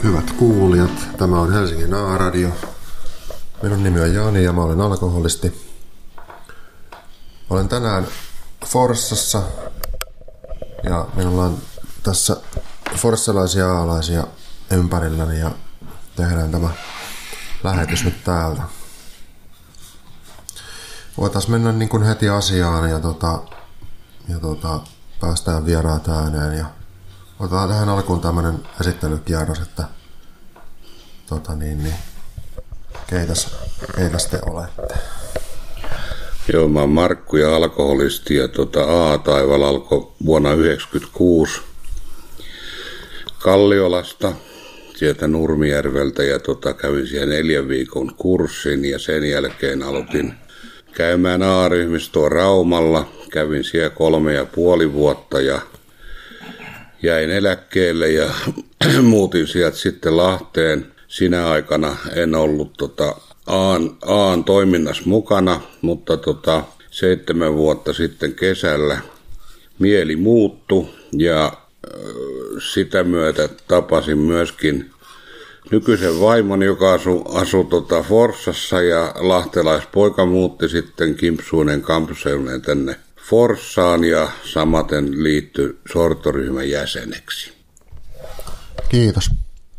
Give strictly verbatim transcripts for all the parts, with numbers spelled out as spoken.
Hyvät kuulijat, tämä on Helsingin A-radio. Minun nimi on Jani ja mä olen alkoholisti. Olen tänään Forssassa ja minulla on tässä forssalaisia aalaisia ympärilläni ja tehdään tämä lähetys nyt täältä. Voitaisiin mennä niin kuin heti asiaan ja, tota, ja tota, päästään vieraat ääneen. Ja otetaan tähän alkuun tämmönen esittelykierros, että tota niin, niin, keitäs, keitäs te olette? Joo, mä oon Markku ja alkoholisti ja tota, A-taival alkoi vuonna yhdeksänkymmentäkuusi Kalliolasta, sieltä Nurmijärveltä ja tota, kävin siellä neljän viikon kurssin ja sen jälkeen aloitin käymään A-ryhmistöä Raumalla. Kävin siellä kolme ja puoli vuotta ja jäin eläkkeelle ja muutin sieltä sitten Lahteen. Sinä aikana en ollut tota, Aan, Aan toiminnassa mukana, mutta tota, seitsemän vuotta sitten kesällä mieli muuttui ja äh, sitä myötä tapasin myöskin nykyisen vaimon, joka asui asu, tota, Forssassa ja lahtelaispoika muutti sitten Kimpsuinen kampuseudulle tänne Forssaan ja samaten liittyi sortoryhmän jäseneksi. Kiitos.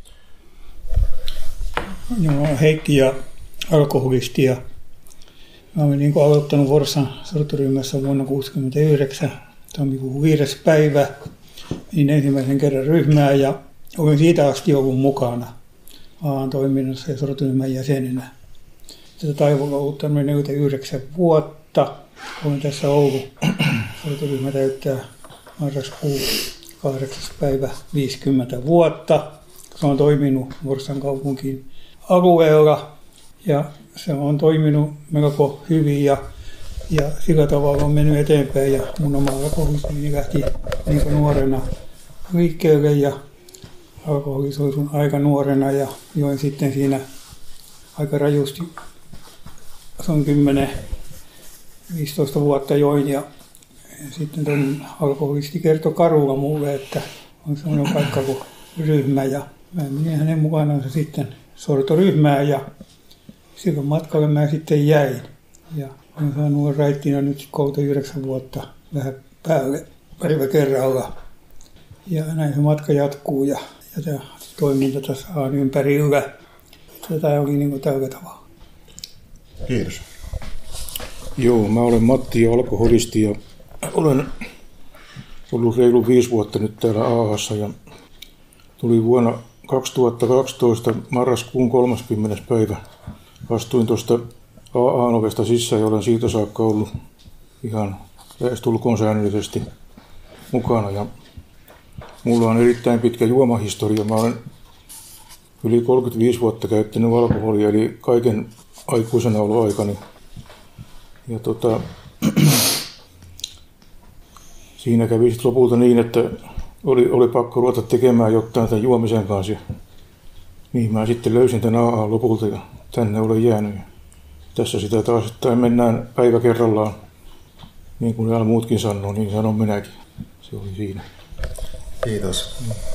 Joo, Heikki ja alkoholisti ja mä olen niin aloittanut Forssan sortoryhmässä vuonna tuhatyhdeksänsataakuusikymmentäyhdeksän tammikuun viides päivä niin ensimmäisen kerran ryhmää ja olen siitä asti ollut mukana A toiminnassa ja sortoryhmän jäsenenä. Tätä Taivolla on ollut neljäkymmentäyhdeksän vuotta. Olen tässä ollut. Sortoryhmä täyttää marraskuun kahdeksas päivä viisikymmentä vuotta. Se on toiminut Forssan kaupunkin alueella ja se on toiminut melko hyvin ja, ja sillä tavalla on mennyt eteenpäin ja mun oma alkoholismi lähti niin nuorena liikkeelle ja alkoholisoitun aika nuorena ja join sitten siinä aika rajusti, se on kymmenen viisitoista vuotta join ja sitten tuon alkoholisti kertoi Karulla mulle, että on sellainen paikka kuin ryhmä ja mä menin hänen mukanaan sitten sortoryhmään ja silloin matkalle mä sitten jäin ja olen saanut raittina nyt kolmekymmentäyhdeksän vuotta vähän päälle päivä kerralla ja näin se matka jatkuu ja, ja tämä toiminta tässä on ympärillä. Tätä oli niin kuin tällä tavalla. Kiitos. Joo, mä olen Matti ja alkoholisti ja olen ollut reilu viisi vuotta nyt täällä Aahassa ja tuli vuonna kaksituhattakaksitoista marraskuun kolmaskymmenes päivä. Astuin tuosta A A-ovesta sisään ja olen siitä saakka ollut ihan lähestulkoon säännöllisesti mukana. Ja mulla on erittäin pitkä juomahistoria. Mä olen yli kolmekymmentäviisi vuotta käyttänyt alkoholia, eli kaiken aikuisena ollut aikani. Ja tota, siinä kävi sitten lopulta niin, että oli, oli pakko ruveta tekemään jotain tämän juomisen kanssa. Ja niin mä sitten löysin tämän A A lopulta ja tänne olen jäänyt. Ja tässä sitä taas, että mennään päivä kerrallaan. Niin kuin nämä muutkin sanoo, niin sanon minäkin. Se oli siinä. Kiitos.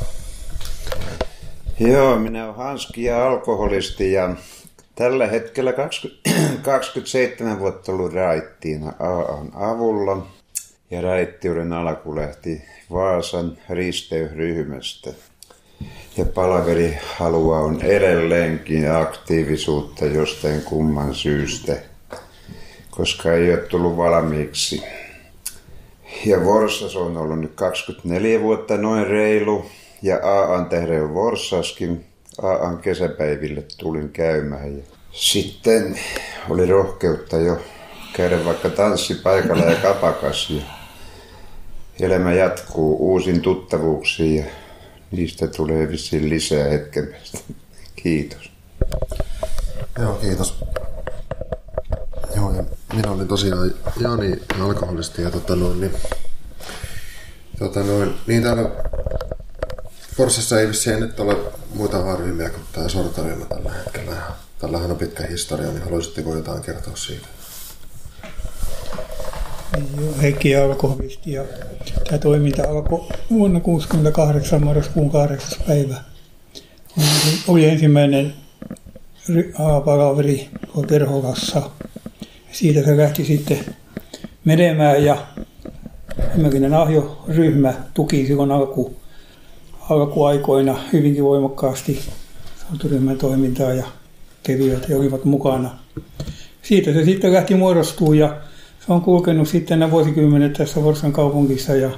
Joo, minä olen Hanski ja alkoholisti ja tällä hetkellä kaksikymmentäseitsemän vuotta ollut raittiina A A:n avulla ja raittiuden alku lähti Vaasan risteysryhmästä. Ja palaverihalua on edelleenkin ja aktiivisuutta jostain kumman syystä, koska ei ole tullut valmiiksi. Ja Forssassa on ollut nyt kaksikymmentäneljä vuotta noin reilu ja A A:n tähden on Forssaskin. A A:n kesäpäiville tulin käymään ja sitten oli rohkeutta jo käydä vaikka tanssipaikalla ja kapakas ja elämä jatkuu uusin tuttavuuksiin ja niistä tulee vissiin lisää hetken päästä. Kiitos. Joo, kiitos. Joo, ja minä olin tosiaan Jani, alkoholisti ja tota noin, niin, tota noin, niin täällä Forssassa ei vissiin nyt ole muita A-ryhmiä kuin tämä sortoryhmä tällä hetkellä. Ja tällähän on pitkä historia, niin haluaisitteko jotain kertoa siitä? Heikki ja alkoholisti ja tämä toiminta alkoi vuonna tuhatyhdeksänsataakuusikymmentäkahdeksan marraskuun kahdeksas päivä. oli ensimmäinen palaveri Terholassa. Siitä se lähti sitten menemään ja Hämeenlinnan ahjoryhmä tuki silloin alku, alkuaikoina hyvinkin voimakkaasti sortoryhmän toimintaa ja kävivät ja olivat mukana. Siitä se sitten lähti muodostumaan ja se on kulkenut sitten nämä vuosikymmenet tässä Forssan kaupungissa ja,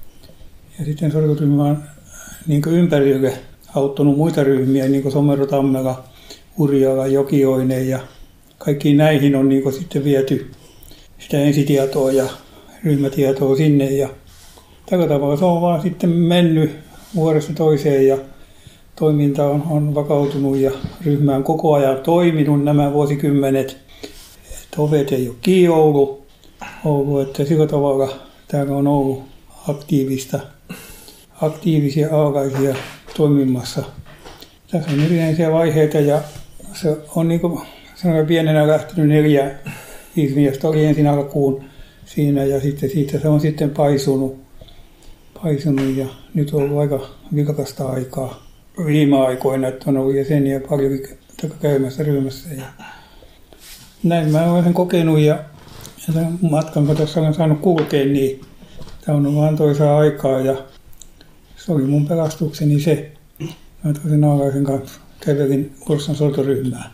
ja sitten sortoryhmä on niin ympärille auttanut muita ryhmiä, niin kuin Somero, Tammela, Urjala, Jokioinen ja kaikkiin näihin on niin sitten viety sitä ensitietoa ja ryhmätietoa sinne ja tällä tavalla se on vaan sitten mennyt vuodesta toiseen ja toiminta on, on vakautunut ja ryhmä on koko ajan toiminut nämä vuosikymmenet. Että ovet ei ole kiinni ollut, ollut, että sillä tavalla täällä on ollut aktiivista, aktiivisia alkaisia toimimassa. Tässä on erinäisiä vaiheita ja se on niin kuin pienenä lähtenyt neljä, viisi miestä oli ensin alkuun siinä ja sitten siitä se on sitten paisunut, paisunut ja nyt on ollut aika vilkasta aikaa viime aikoina, että on ollut jäseniä paljon käymässä ryhmässä. Ja näin mä olen sen kokenut ja, ja tämän matkan, kun tässä olen saanut kulkea, niin tämä on ollut antoisaa aikaa ja se oli mun pelastukseni se. Mä toisen Naalaisen kanssa kävelin Forssan sortoryhmään.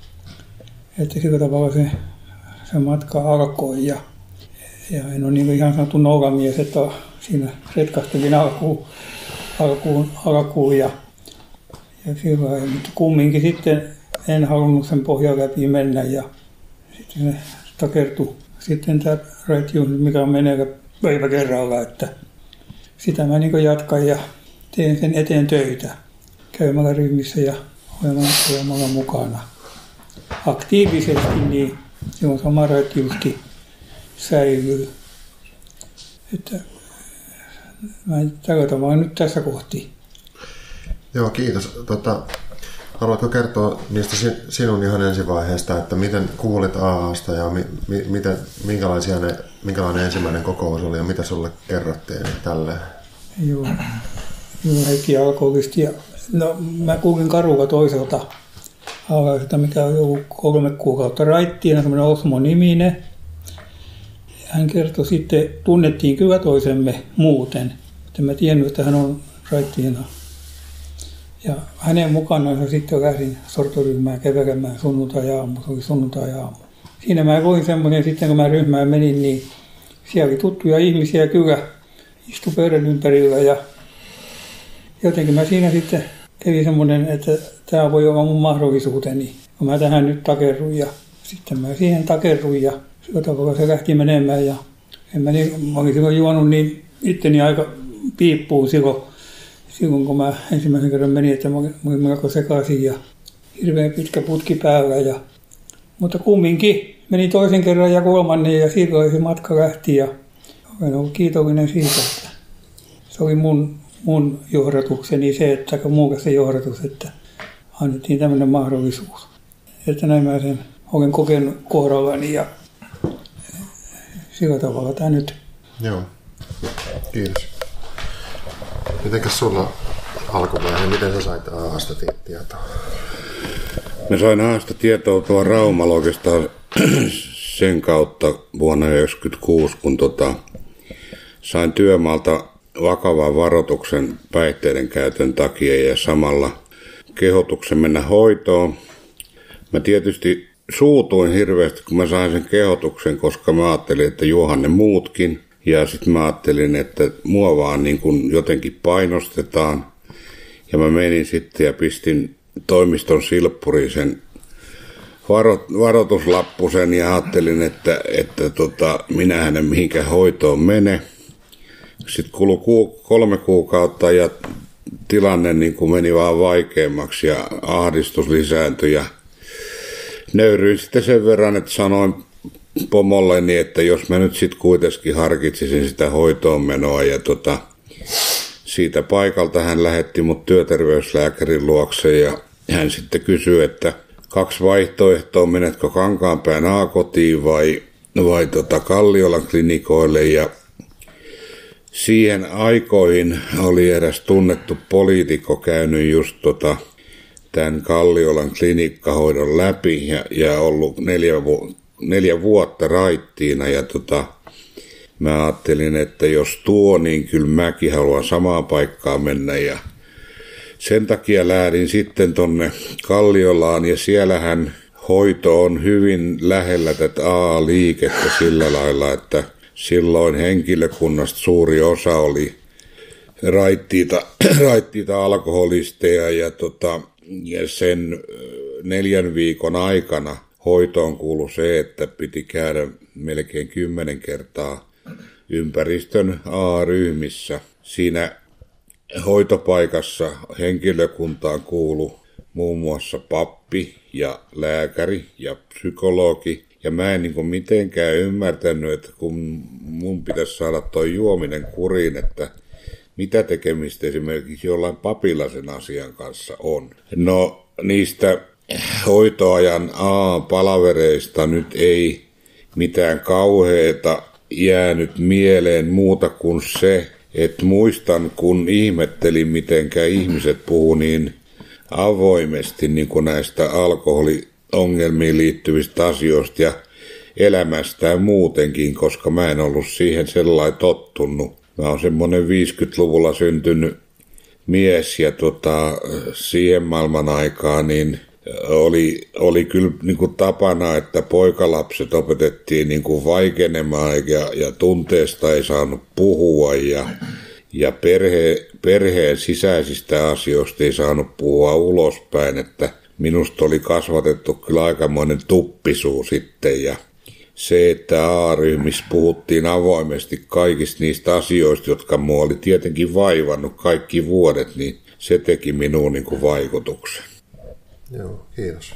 Että sillä tavalla se, se matka alkoi ja, ja en ole niin ihan sanottu nouramies, että siinä retkastelin alkuun, alkuun, alkuun ja, ja sillä, mutta kumminkin sitten en halunnut sen pohjan läpi mennä ja sitten se takertui sitten tämä raittius, mikä on menee päivä kerralla, että sitä mä niin jatkan ja teen sen eteen töitä käymällä ryhmissä ja olemalla mukana aktiivisesti, niin silloin sama raittiuskin säilyy. Että mä tällä tavalla nyt tässä kohti. Joo, kiitos. Tota, haluatko kertoa niistä sinun ihan ensivaiheesta, että miten kuulit A A:sta ja mi, mi, miten, minkälaisia ne, minkälainen ensimmäinen kokous oli ja mitä sulle kerrottiin tälleen? Joo, Joo Heikki alkoholista. No, mä kuulin Karulla toiselta A A:sta, mikä on ollut kolme kuukautta raittiina, semmoinen Osmo-niminen. Hän kertoi sitten, tunnettiin kyllä toisemme muuten. Että mä tiennyt, että hän on raittiina. Ja hänen mukanaan sitten lähdin sortoryhmään kävelemään sunnuntai-aamu. Se oli sunnuntai-aamu. Siinä mä voin semmoinen, sitten kun mä ryhmään menin, niin siellä oli tuttuja ihmisiä kyllä istui pöydän ympärillä. Ja jotenkin mä siinä sitten kävi semmoinen, että tämä voi olla mun mahdollisuuteni, kun mä tähän nyt takerrun. Ja sitten mä siihen takerrun ja sillä tavalla se lähti menemään. Ja en mä, niin, mä olin silloin juonut niin itteni aika piippuun silloin. Silloin kun mä ensimmäisen kerran menin, että mä olin melko sekaisin ja hirveän pitkä putki päällä. Ja, mutta kumminkin meni toisen kerran ja kolmannen ja silloin se matka lähti ja olen ollut kiitollinen siitä, että se oli mun, mun johdatukseni se, että aika muukas se johdatus, että annettiin tämmöinen mahdollisuus. Että näin mä sen olen kokenut kohdallani ja sillä tavalla tämä nyt. Joo, kiitos. Mitenkäs sulla alkuvaihe, miten sä sait A A:sta tietoa? Mä sain A A:sta tietoa tuon Raumalla oikeastaan sen kautta vuonna yhdeksänkymmentäkuusi, kun tota, sain työmaalta vakavan varoituksen päihteiden käytön takia ja samalla kehotuksen mennä hoitoon. Mä tietysti suutuin hirveästi, kun mä sain sen kehotuksen, koska mä ajattelin, että juohan ne muutkin. Ja sitten mä ajattelin, että mua vaan niin kuin jotenkin painostetaan. Ja mä menin sitten ja pistin toimiston silppuriin sen varo, varoituslappusen ja ajattelin, että, että tota, minähän en mihinkään hoitoon mene. Sitten kului ku, kolme kuukautta ja tilanne niin kuin meni vaan vaikeammaksi ja ahdistus lisääntyi. Ja nöyryin sitten sen verran, että sanoin pomolleni, että jos mä nyt sitten kuitenkin harkitsisin sitä hoitoon menoa ja tota, siitä paikalta hän lähetti mut työterveyslääkärin luokse ja hän sitten kysyi, että kaksi vaihtoehtoa, menetkö Kankaanpään A-kotiin vai, vai tota Kalliolan klinikoille ja siihen aikoihin oli eräs tunnettu poliitikko käynyt just tota tämän Kalliolan klinikkahoidon läpi ja, ja ollut neljä, vu, neljä vuotta raittiina. Ja tota, mä ajattelin, että jos tuo, niin kyllä mäkin haluan samaan paikkaan mennä. Ja sen takia lähdin sitten tonne Kalliolaan ja siellähän hoito on hyvin lähellä tätä A A-liikettä sillä lailla, että silloin henkilökunnasta suuri osa oli raittiita, raittiita alkoholisteja ja, tota, ja sen neljän viikon aikana hoitoon kuului se, että piti käydä melkein kymmenen kertaa ympäristön A A-ryhmissä. Siinä hoitopaikassa henkilökuntaan kuului muun muassa pappi ja lääkäri ja psykologi. Ja mä en niin kuin mitenkään ymmärtänyt, että kun mun pitäisi saada toi juominen kuriin, että mitä tekemistä esimerkiksi jollain papilaisen asian kanssa on. No niistä hoitoajan A-palavereista nyt ei mitään kauheeta jäänyt mieleen muuta kuin se, että muistan kun ihmettelin mitenkä ihmiset puhuu niin avoimesti niin kuin näistä alkoholiongelmiin liittyvistä asioista ja elämästään muutenkin, koska mä en ollut siihen sellainen tottunut. Mä oon semmoinen viisikymmentäluvulla syntynyt mies ja tota, siihen maailman aikaan niin oli, oli kyllä niin kuin tapana, että poikalapset opetettiin niin kuin vaikenemaan ja, ja tunteesta ei saanut puhua ja, ja perhe, perheen sisäisistä asioista ei saanut puhua ulospäin, että minusta oli kasvatettu kyllä aikamoinen tuppisuu sitten ja se, että A A-ryhmissä puhuttiin avoimesti kaikista niistä asioista, jotka mua oli tietenkin vaivannut kaikki vuodet, niin se teki minuun niin kuin vaikutuksen. Joo, kiitos.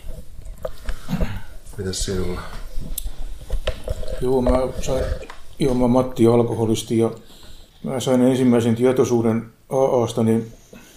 Mitäs sinulla? Joo, mä sain Ilma Matti alkoholisti ja mä sain ensimmäisen tietoisuuden A A:sta, niin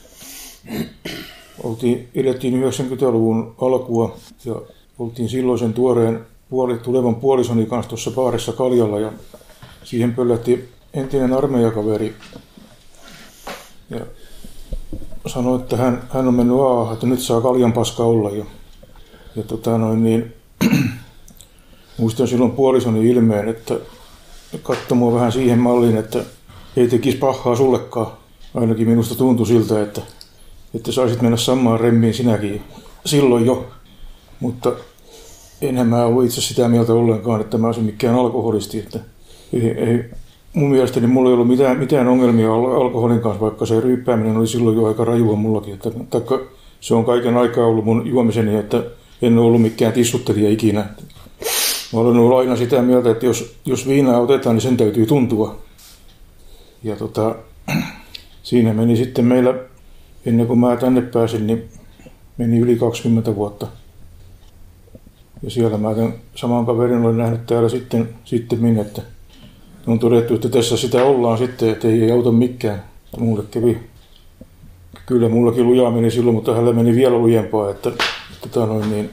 oltiin, elettiin yhdeksänkymmentäluvun alkua ja oltiin silloisen tuoreen puoli, tulevan puolisoni kanssa tuossa baarissa Kaljalla ja siihen pöllätti entinen armeijakaveri ja sanoi, että hän, hän on mennyt A A, että nyt saa kaljan paska olla ja, ja tota noin niin muistan silloin puolisoni ilmeen, että katsoi mua vähän siihen malliin, että ei tekisi pahaa sullekaan. Ainakin minusta tuntui siltä, että, että saisit mennä samaan remmiin sinäkin silloin jo, mutta enhän mä ollut itse sitä mieltä ollenkaan, että mä olisin mikään alkoholisti. Että ei, ei, mun mielestäni mulla ei ollut mitään, mitään ongelmia alkoholin kanssa, vaikka se ryyppääminen oli silloin jo aika rajua mullakin. Että, taikka se on kaiken aikaa ollut mun juomiseni, että en ole ollut mikään tissuttelija ikinä. Mä olen ollut aina sitä mieltä, että jos, jos viinaa otetaan, niin sen täytyy tuntua. Ja tota, siinä meni sitten meillä, ennen kuin mä tänne pääsin, niin meni yli kaksikymmentä vuotta. Ja siellä mä tämän saman kaverin olen nähnyt täällä sitten, sitten minne, että on todettu, että tässä sitä ollaan sitten, että ei, ei auta mikään. Mulle kävi, kyllä mullakin lujaa meni silloin, mutta hänellä meni vielä lujempaa, että, että noin niin,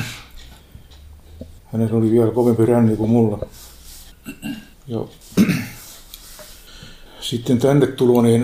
hänellä oli vielä kovempi ränni kuin mulla. Ja sitten tänne tulo, niin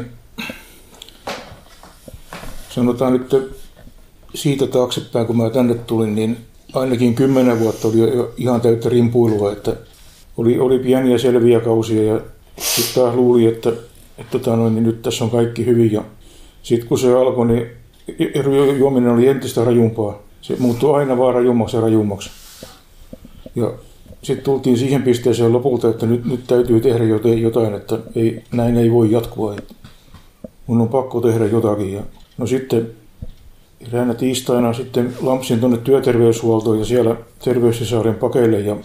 sanotaan nyt siitä taaksepäin, kun mä tänne tulin, niin ainakin kymmenen vuotta oli jo ihan täyttä rimpuilua, että oli, oli pieniä selviä kausia ja sitten taas luuli, että, että tota noin, niin nyt tässä on kaikki hyvin. Ja sitten kun se alkoi, niin juominen oli entistä rajumpaa. Se muuttui aina vaan rajummaksi ja rajummaksi. Ja sitten tultiin siihen pisteeseen lopulta, että nyt, nyt täytyy tehdä jotain, että ei, näin ei voi jatkua. Mun on pakko tehdä jotakin. Ja no sitten eräänä tiistaina sitten lampsin tuonne työterveyshuoltoon ja siellä terveyssisaaren pakeille ja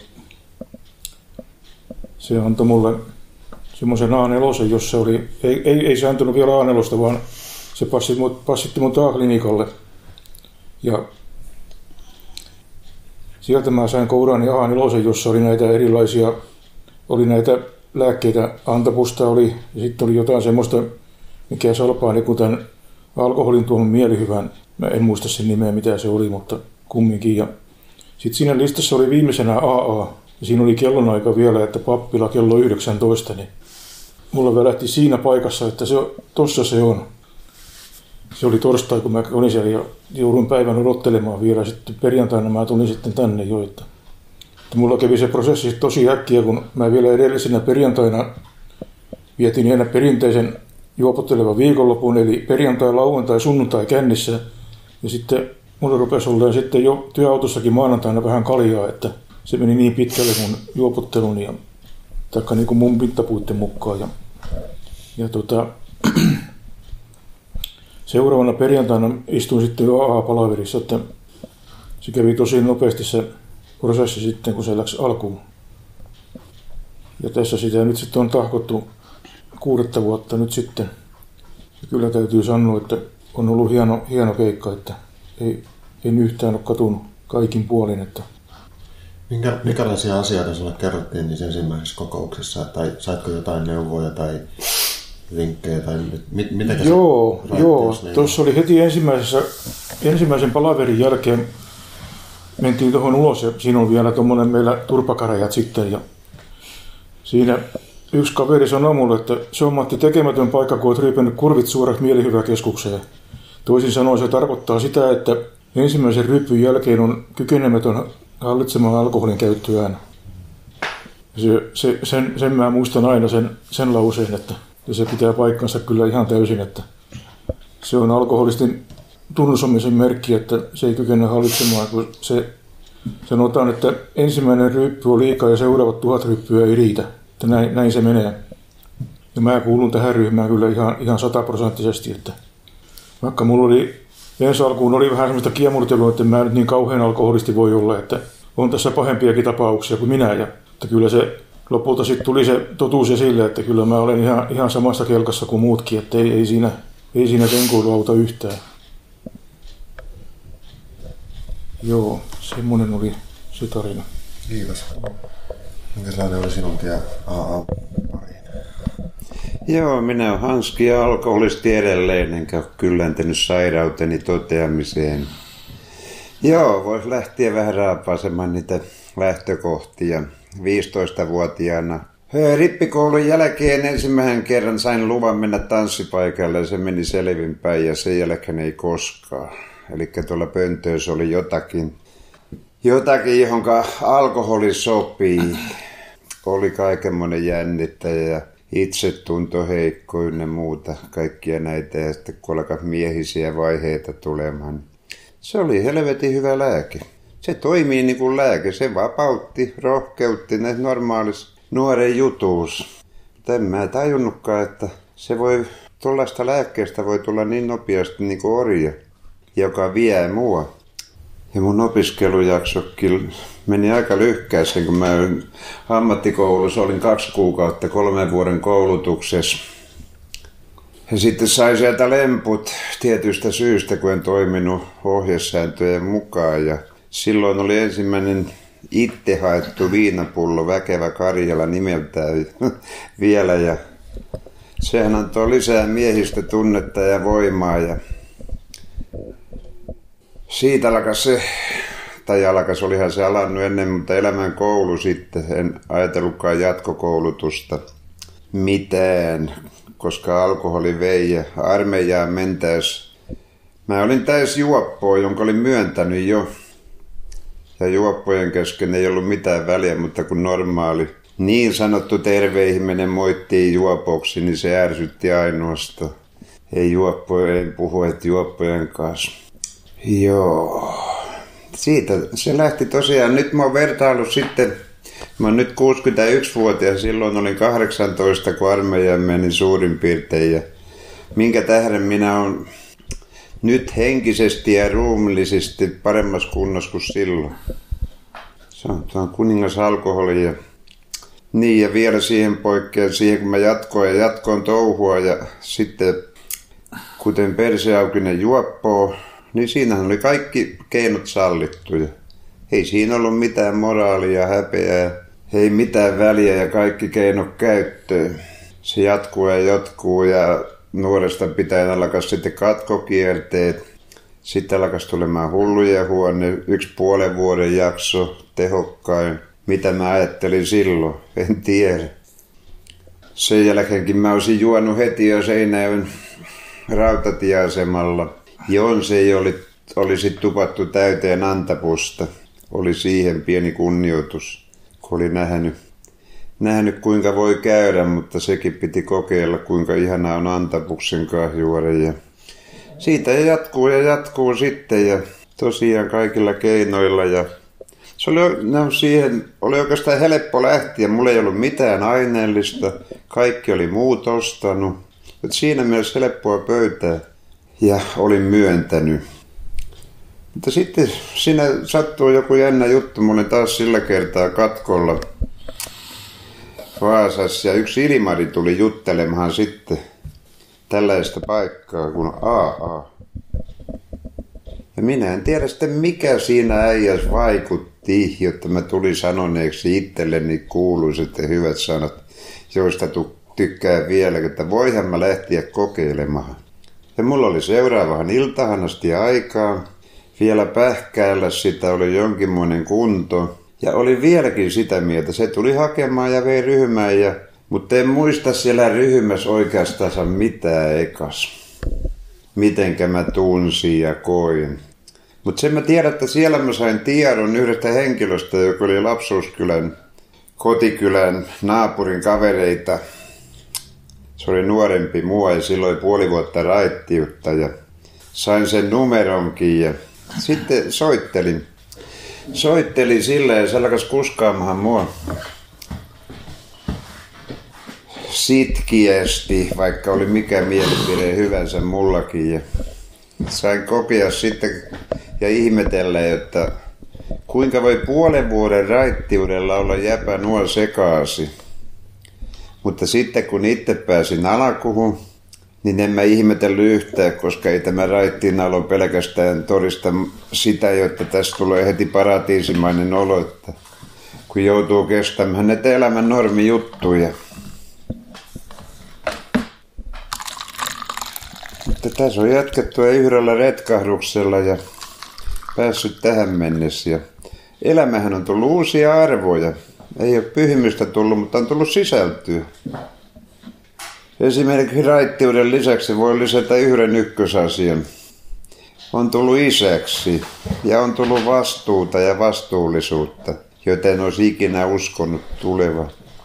se antoi mulle semmoisen A neljä, jossa oli, ei, ei, ei se antanut vielä A neljä, vaan se passitti mut, passitti mut A-klinikalle. Ja sieltä mä sain kourani A neljä, jossa oli näitä erilaisia, oli näitä lääkkeitä, antapusta oli ja sitten oli jotain semmoista, mikä salpaa niin kuin tämän alkoholin tuohon mielihyvän. Mä en muista sen nimeä, mitä se oli, mutta kumminkin. Ja sitten siinä listassa oli viimeisenä A A. Ja siinä oli kellonaika vielä, että pappila kello yhdeksäntoista. Niin mulla välähti siinä paikassa, että se, tossa se on. se oli torstai, kun mä olin siellä ja joudun päivän odottelemaan vielä. Sitten perjantaina mä tulin sitten tänne jo. Että, että mulla kävi se prosessi tosi äkkiä, kun mä vielä edellisenä perjantaina vietin enää perinteisen juopottelevan viikonlopun, eli perjantai, lauantai, sunnuntai kännissä. Ja sitten mulla rupesi olemaan sitten jo työautossakin maanantaina vähän kaljaa, että se meni niin pitkälle mun juopottelun ja taikka niin kuin mun mittapuitten mukaan. Ja, ja tota, seuraavana perjantaina istuin sitten jo A A-palaverissa, että se kävi tosi nopeasti se prosessi sitten, kun se läksi alkuun. Ja tässä sitä nyt sitten on tahkottu kuudetta vuotta nyt sitten. Ja kyllä täytyy sanoa, että on ollut hieno, hieno keikka, että ei, en yhtään ole katunut kaikin puolin. Että Minkä, minkälaisia asioita sinulle kerrottiin niissä ensimmäisessä kokouksessa? Tai saitko jotain neuvoja tai vinkkejä? Tai mit, mitenkä joo, joo. Tuossa oli heti ensimmäisessä, ensimmäisen palaverin jälkeen mentiin tuohon ulos ja siinä on vielä tuommoinen meillä turpakarajat sitten. Ja siinä yksi kaveri sanoi mulle, että se on Matti tekemätön paikka, kun olet ryypännyt kurvit suoraksi mielihyväkeskukseen. Toisin sanoen se tarkoittaa sitä, että ensimmäisen ryppyn jälkeen on kykenemätön hallitsemaan alkoholin käyttöään. Se, se, sen, sen mä muistan aina sen, sen lauseen, että ja se pitää paikkansa kyllä ihan täysin, että se on alkoholistin tunnusomisen merkki, että se ei kykene hallitsemaan, kun se sanotaan, että ensimmäinen ryppy on liikaa ja seuraavat tuhat ryppyä ei riitä. Että näin, näin se menee. Ja mä kuulun tähän ryhmään kyllä ihan, ihan sataprosenttisesti, että vaikka mulla oli ensi alkuun oli vähän semmoista kiemurtelua, että mä nyt niin kauhean alkoholisti voi olla, että on tässä pahempiakin tapauksia kuin minä. Ja että kyllä se lopulta sitten tuli se totuus esille, että kyllä mä olen ihan, ihan samassa kelkassa kuin muutkin, että ei, ei siinä, ei siinä venkoilu auta yhtään. Joo, semmoinen oli se tarina. Kiitos. Minkälainen oli sinun tie A A-pariin? Joo, minä olen hanski ja alkoholisti edelleen, enkä ole kyllääntynyt sairauteni toteamiseen. Joo, voisi lähteä vähän raapaisemaan niitä lähtökohtia. viisitoistavuotiaana rippikoulun jälkeen ensimmäisen kerran sain luvan mennä tanssipaikalle ja se meni selvinpäin ja sen jälkeen ei koskaan. Eli tuolla pöntöössä oli jotakin, jotakin johonka alkoholi sopii. Oli kaikenmoinen jännittäjä ja itsetunto heikko ynnä muuta, kaikkia näitä. Ja sitten kun alkaa miehisiä vaiheita tulemaan, se oli helvetin hyvä lääke. Se toimii niin kuin lääke, se vapautti, rohkeutti näitä normaalis nuoren jutuus. Mutta en mä tajunnutkaan, että se voi, tuollaista lääkkeestä voi tulla niin nopeasti niin kuin orja, joka vie mua. Ja mun opiskelujaksokin meni aika lyhkäisen, kun mä ammattikoulussa olin kaksi kuukautta kolmen vuoden koulutuksessa. Ja sitten sai sieltä lemput tietystä syystä, kun en toiminut ohjesääntöjen mukaan. Ja silloin oli ensimmäinen itse haettu viinapullo, Väkevä Karjala nimeltään vielä. Ja sehän antoi lisää miehistä tunnetta ja voimaa. Ja siitä alkas se, tai alkas, olihan se alannut ennen, mutta elämän koulu sitten. En ajatellutkaan jatkokoulutusta mitään, koska alkoholi vei ja armeijaan mentäessä. Mä olin täys juoppoa, jonka olin myöntänyt jo. Ja juoppojen kesken ei ollut mitään väliä, mutta kun normaali niin sanottu terve ihminen moittii juopoksi, niin se ärsytti ainoastaan. Ei juoppojen puhu, että juoppojen kanssa. Joo. Siitä se lähti tosiaan. Nyt mä oon vertaillut sitten, mä oon nyt kuusikymmentäyksivuotias, silloin olin kahdeksantoista, kun armeijaan meni suurin piirtein. Ja minkä tähden minä oon nyt henkisesti ja ruumillisesti paremmassa kunnossa kuin silloin. Se on, se on kuningas alkoholi ja niin, ja vielä siihen poikkean siihen, kun mä jatkoin ja jatkoin touhua ja sitten kuten perseaukinen juoppoo, niin siinähän oli kaikki keinot sallittuja. Ei siinä ollut mitään moraalia, häpeää, ei mitään väliä ja kaikki keinot käyttöön. Se jatkuu ja jatkuu ja nuoresta pitäen alkaa sitten katkokierteet. Sitten alkaa tulemaan hullujen huone, yksi puolen vuoden jakso, tehokkain. Mitä mä ajattelin silloin, en tiedä. Sen jälkeenkin mä olisin juonut heti jo Seinäjoen rautatieasemalla. Joon ei oli, olisi tupattu täyteen antapusta. Oli siihen pieni kunnioitus, kun oli nähnyt, nähnyt kuinka voi käydä, mutta sekin piti kokeilla, kuinka ihanaa on antapuksen kanssa juoda. Ja siitä jatkuu ja jatkuu sitten ja tosiaan kaikilla keinoilla. Ja se oli, no siihen oli oikeastaan helppo lähteä. Mulla ei ollut mitään aineellista. Kaikki oli muut ostanut. Et siinä mielessä helppoa pöytää. Ja olin myöntänyt. Mutta sitten siinä sattuu joku jännä juttu. Mä olin taas sillä kertaa katkolla Vaasassa. Ja yksi Ilmari tuli juttelemaan sitten tällaista paikkaa kuin A A. Ja minä en tiedä sitten mikä siinä äijäs vaikutti, jotta mä tulin sanoneeksi itselleni kuuluiset ja hyvät sanat, joista tykkää vielä, että voihan mä lähteä kokeilemaan. Ja mulla oli seuraavahan iltahan asti aikaa. Vielä pähkäillä sitä oli jonkinmoinen kunto. Ja oli vieläkin sitä mieltä. Se tuli hakemaan ja vei ryhmään. Ja, mutta en muista siellä ryhmässä oikeastaan mitään ekas. Mitenkä mä tunsin ja koin. Mutta sen mä tiedän, että siellä mä sain tiedon yhdestä henkilöstä, joka oli Lapsuuskylän, kotikylän naapurin kavereita. Se oli nuorempi mua ja silloin puoli vuotta raittiutta ja sain sen numeronkin ja sitten soittelin. Soittelin sillä ja se alkas kuskaamaan mua sitkiästi, vaikka oli mikä mielipide hyvänsä mullakin. Ja sain kokea sitten ja ihmetellä, että kuinka voi puolen vuoden raittiudella olla jäpä nuo sekaasi. Mutta sitten kun itse pääsin alkuun, niin en mä ihmetellyt yhtään, koska ei tämä raittiinalo pelkästään todista sitä, jotta tästä tulee heti paratiisimainen olo, että kun joutuu kestämään näitä elämän normijuttuja. Mutta tässä on jatkettu yhdellä retkahduksella ja päässyt tähän mennessä. Ja elämähän on tullut uusia arvoja. Ei ole pyhimystä tullut, mutta on tullut sisältöä. Esimerkiksi raittiuden lisäksi voi lisätä yhden ykkösasian. On tullut isäksi ja on tullut vastuuta ja vastuullisuutta, joten en olisi ikinä uskonut tuleva.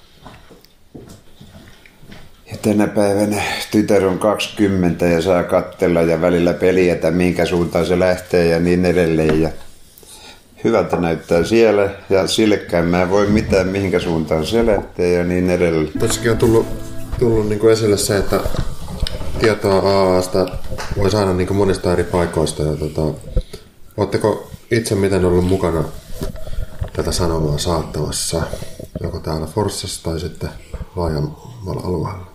Ja tänä päivänä tytär on kaksikymmentä ja saa katsella ja välillä pelietä, minkä suuntaan se lähtee ja niin edelleen. Ja hyvältä näyttää siellä ja sillekään mä en voi mitään, mihinkä suuntaan se lähtee ja niin edelleen. Tässäkin on tullut, tullut niin kuin esille se, että tietoa A A:sta voi saada niin kuin monista eri paikoista. Ja tota, ootteko itse miten ollut mukana tätä sanomaa saattamassa, joko täällä Forssassa tai sitten laajemmalla alueella?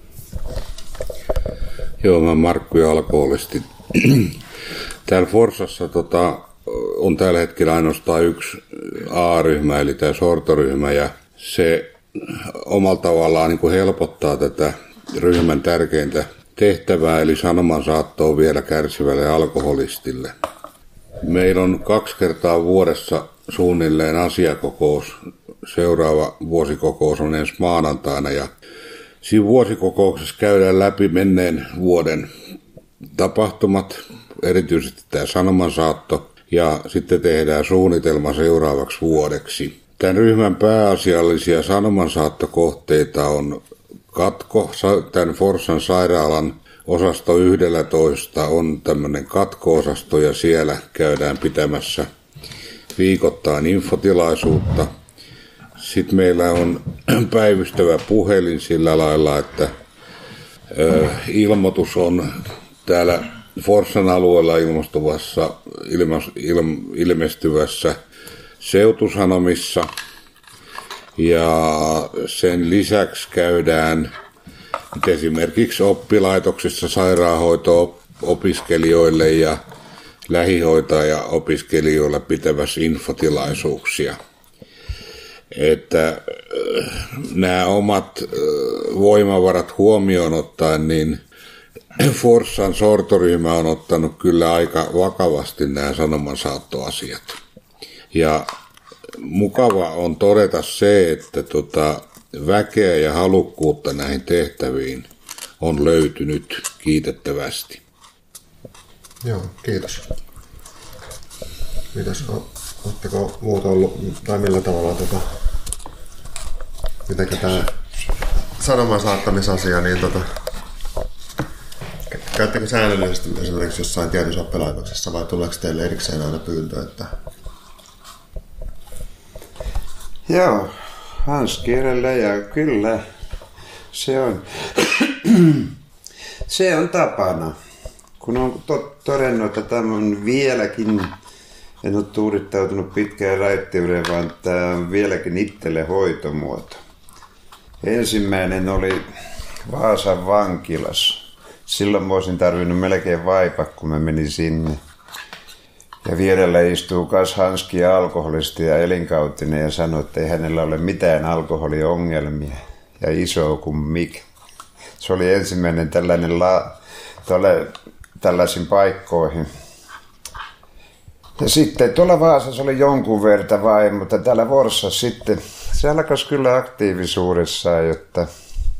Joo, mä Markku ja alkoholisti. Täällä Forssassa tota, on tällä hetkellä ainoastaan yksi A-ryhmä, eli tämä sortoryhmä, ja se omalla tavallaan niin kuin helpottaa tätä ryhmän tärkeintä tehtävää, eli sanomansaattoa vielä kärsivälle alkoholistille. Meillä on kaksi kertaa vuodessa suunnilleen asiakokous. Seuraava vuosikokous on ensi maanantaina, ja siinä vuosikokouksessa käydään läpi menneen vuoden tapahtumat, erityisesti tämä sanomansaatto, ja sitten tehdään suunnitelma seuraavaksi vuodeksi. Tämän ryhmän pääasiallisia sanomansaattokohteita on katko. Tämän Forssan sairaalan osasto yksitoista on tämmöinen katko-osasto ja siellä käydään pitämässä viikoittain infotilaisuutta. Sitten meillä on päivystävä puhelin sillä lailla, että ö, ilmoitus on täällä Forssan alueella ilmestuvassa, ilma, ilm, ilmestyvässä seutusanomissa. Ja sen lisäksi käydään esimerkiksi oppilaitoksissa sairaanhoito-opiskelijoille ja lähihoitaja-opiskelijoille pitävässä infotilaisuuksia. Että nämä omat voimavarat huomioon ottaen, niin Forssan sortoryhmä on ottanut kyllä aika vakavasti nämä sanomansaattoasiat. Ja mukava on todeta se, että tota, väkeä ja halukkuutta näihin tehtäviin on löytynyt kiitettävästi. Joo, kiitos. Mitäs, oletteko muuta ollut, tai millä tavalla, tota, mitenkä tämä sanoman saattamisasia, niin tota, käyttekö säännöllisesti esimerkiksi jossain tietyssä oppilaitoksessa, vai tuleeko teille erikseen aina pyyntö, että... Joo, hanskielellä ja kyllä se on, se on tapana. Kun on to- todennut, että tämä on vieläkin, en ole tuudittautunut pitkään raittiuteen, vaan tämä on vieläkin itselle hoitomuoto. Ensimmäinen oli Vaasan vankilas. Silloin mä olisin tarvinnut melkein vaipaa, kun mä menin sinne. Ja vierellä istuu kas hanski ja alkoholisti ja elinkautinen ja sanoi, että ei hänellä ole mitään alkoholiongelmia. Ja iso kuin mikä. Se oli ensimmäinen tällainen la, tolle, tällaisiin paikkoihin. Ja sitten tuolla Vaasassa oli jonkun verta vain, mutta täällä Forssassa sitten se alkoi kyllä aktiivisuudessaan, jotta,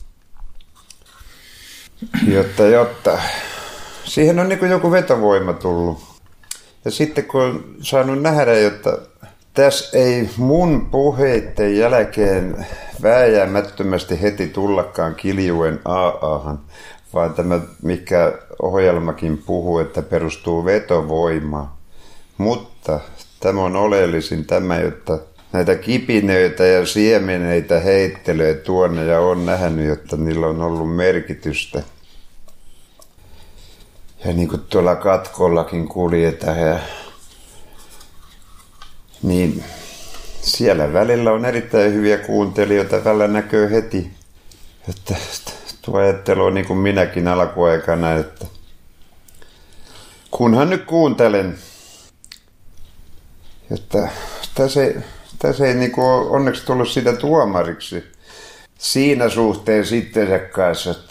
jotta, jotta siihen on niin kuin joku vetovoima tullut. Ja sitten kun on saanut nähdä, jotta tässä ei mun puheitten jälkeen vääjäämättömästi heti tullakaan kiljuen A-ahan, vaan tämä, mikä ohjelmakin puhuu, että perustuu vetovoimaan. Mutta tämä on oleellisin tämä, jotta näitä kipinöitä ja siemeneitä heittelee tuonne ja on nähnyt, jotta niillä on ollut merkitystä. Ja niin kuin tuolla katkollakin kuljetaan, ja niin siellä välillä on erittäin hyviä kuuntelijoita, välillä näkyy heti, että tuo ajattelu on niin kuin minäkin alkuaikana, että kunhan nyt kuuntelen, että tässä ei, tässä ei niin kuin ole onneksi tullut sitä tuomariksi siinä suhteen sitteensä kanssa, että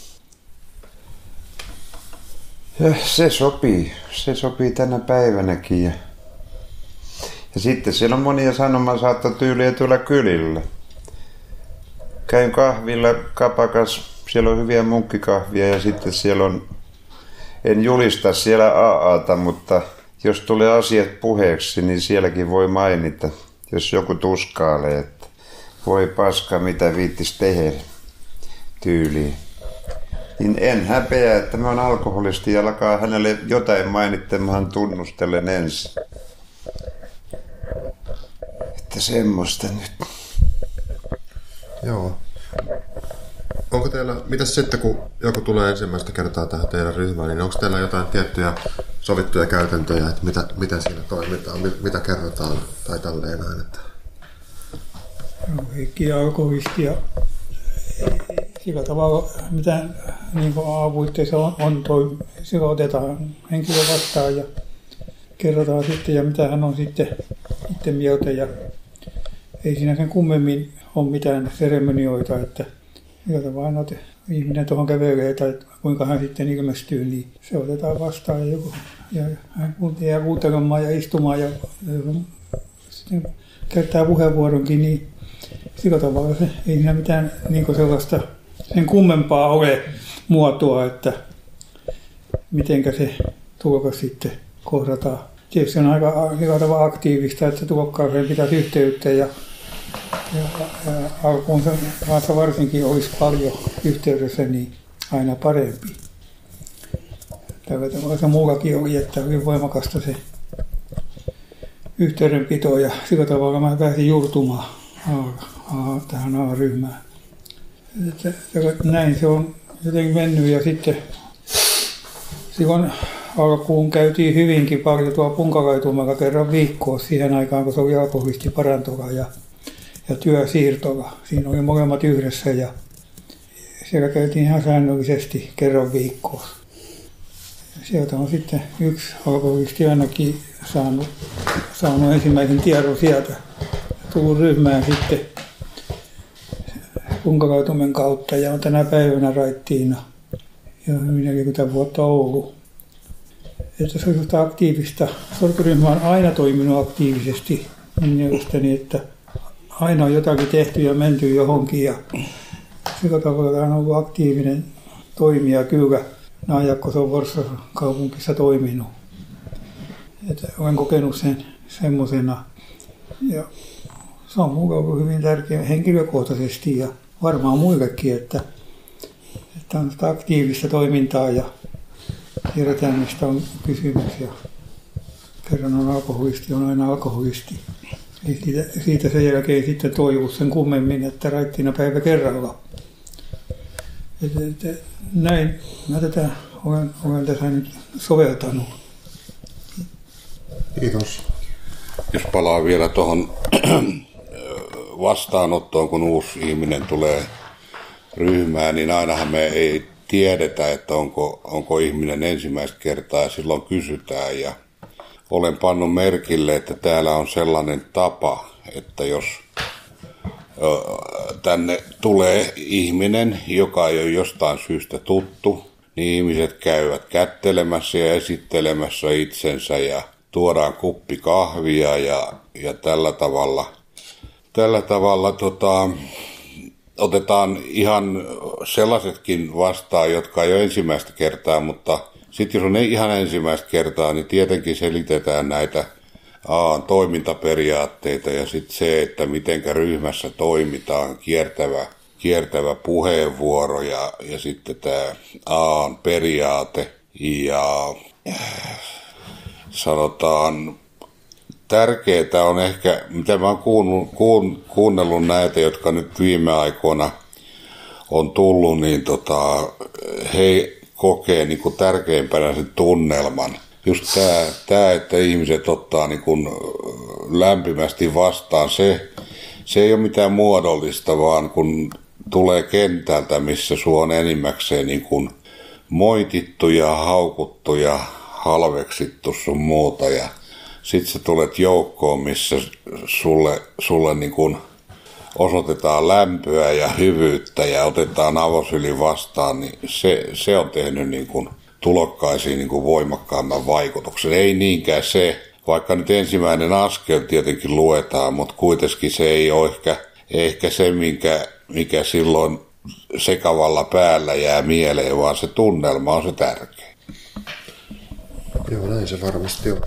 ja se sopii, se sopii tänä päivänäkin. Ja, ja sitten siellä on monia sanomansaattotyyliä tuolla kylillä. Käyn kahvilla kapakas, siellä on hyviä munkkikahvia ja sitten siellä on, en julista siellä A A:ta, mutta jos tulee asiat puheeksi, niin sielläkin voi mainita, jos joku tuskailee, että voi paska mitä viittis tehdä tyyliin. Niin en häpeä, että mä oon alkoholisti ja alkaa hänelle jotain mainittamahan tunnustelen ensin. Että semmoista nyt. Joo. Onko teillä, mitäs sitten kun joku tulee ensimmäistä kertaa tähän teidän ryhmään, niin onko teillä jotain tiettyjä sovittuja käytäntöjä, että mitä, miten siinä toimitaan, mitä kerrotaan tai tälleen näin? Että... Heikki ja alkoholisti ja sillä tavalla, mitä niin A-puitteissa on, on toi, sillä otetaan henkilö vastaan ja kerrotaan sitten, ja mitä hän on sitten itse mieltä, ja ei siinä sen kummemmin ole mitään seremonioita, että sillä tavalla että ihminen tuohon kävelee tai kuinka hän sitten ilmestyy, niin se otetaan vastaan ja, joku, ja hän jää kuuntelemaan ja istumaan ja, ja sitten käyttää puheenvuoronkin, niin sillä tavalla se, ei siinä mitään niin sellaista sen kummempaa ole muotoa, että mitenkä se tulokas sitten kohdataan. Tietysti on aika sillä tavalla aktiivista, että tulokkaaseen pitäisi yhteyttä ja, ja, ja alkuun sen kanssa varsinkin olisi paljon yhteydessä, niin aina parempi. Tällä tavalla se muullakin oli, että hyvin voimakasta se yhteydenpito ja sillä tavalla mä pääsin juurtumaan tähän A-ryhmään. Että, näin se on jotenkin mennyt ja sitten silloin alkuun käytiin hyvinkin paljon tuolla Punkalaitumalla kerran viikkoa siihen aikaan, kun se oli alkoholisti parantola ja, ja työsiirtola. Siinä oli molemmat yhdessä ja siellä käytiin ihan säännöllisesti kerran viikkoa. Sieltä on sitten yksi alkoholisti ainakin saanut, saanut ensimmäisen tiedon sieltä. Tullut ryhmään sitten Punkalaitummen kautta ja on tänä päivänä raittiina ja neljäkymmentä vuotta ollut. Että se on aktiivista. Sortoryhmä on aina toiminut aktiivisesti mielestäni, että aina on jotakin tehty ja menty johonkin ja sillä tavalla on ollut aktiivinen toimia kyllä Naajakko on Forssan kaupungissa toiminut. Että olen kokenut sen semmoisena. Ja se on minulle hyvin tärkeä henkilökohtaisesti ja varmaan muillekin, että, että on sitä aktiivista toimintaa ja tiedetään, mistä on kysymys. Ja kerran on alkoholisti, on aina alkoholisti. Ei siitä, siitä sen jälkeen sitten toivu sen kummemmin, että raittiina päivä kerralla. Että, että näin mä tätä olen, olen tässä nyt soveltanut. Kiitos. Jos palaa vielä tuohon vastaanottoon, kun uusi ihminen tulee ryhmään, niin ainahan me ei tiedetä, että onko, onko ihminen ensimmäistä kertaa ja silloin kysytään. Ja olen pannut merkille, että täällä on sellainen tapa, että jos tänne tulee ihminen, joka ei ole jostain syystä tuttu, niin ihmiset käyvät kättelemässä ja esittelemässä itsensä ja tuodaan kuppi kahvia ja, ja tällä tavalla, tällä tavalla tota, otetaan ihan sellaisetkin vastaan, jotka ei ole ensimmäistä kertaa, mutta sitten jos on ihan ensimmäistä kertaa, niin tietenkin selitetään näitä A, toimintaperiaatteita ja sitten se, että mitenkä ryhmässä toimitaan, kiertävä, kiertävä puheenvuoro ja, ja sitten tämä A periaate ja sanotaan, tärkeää on ehkä, mitä mä oon kuunnellut, kuun, kuunnellut näitä, jotka nyt viime aikoina on tullut, niin tota, he kokee niin kuin tärkeimpänä sen tunnelman. Just tämä, tämä että ihmiset ottaa niin kuin lämpimästi vastaan, se, se ei ole mitään muodollista, vaan kun tulee kentältä, missä sua on enimmäkseen niin kuin moitittu ja haukuttu ja halveksittu sun muuta ja sit sä tulet joukkoon, missä sulle, sulle niin kuin osoitetaan lämpöä ja hyvyyttä ja otetaan avosyli vastaan, niin se, se on tehnyt niin kuin tulokkaisiin niin kuin voimakkaamman vaikutuksen. Ei niinkään se, vaikka nyt ensimmäinen askel tietenkin luetaan, mutta kuitenkin se ei ole ehkä, ehkä se, minkä, mikä silloin sekavalla päällä jää mieleen, vaan se tunnelma on se tärkeä. Joo, näin se varmasti on.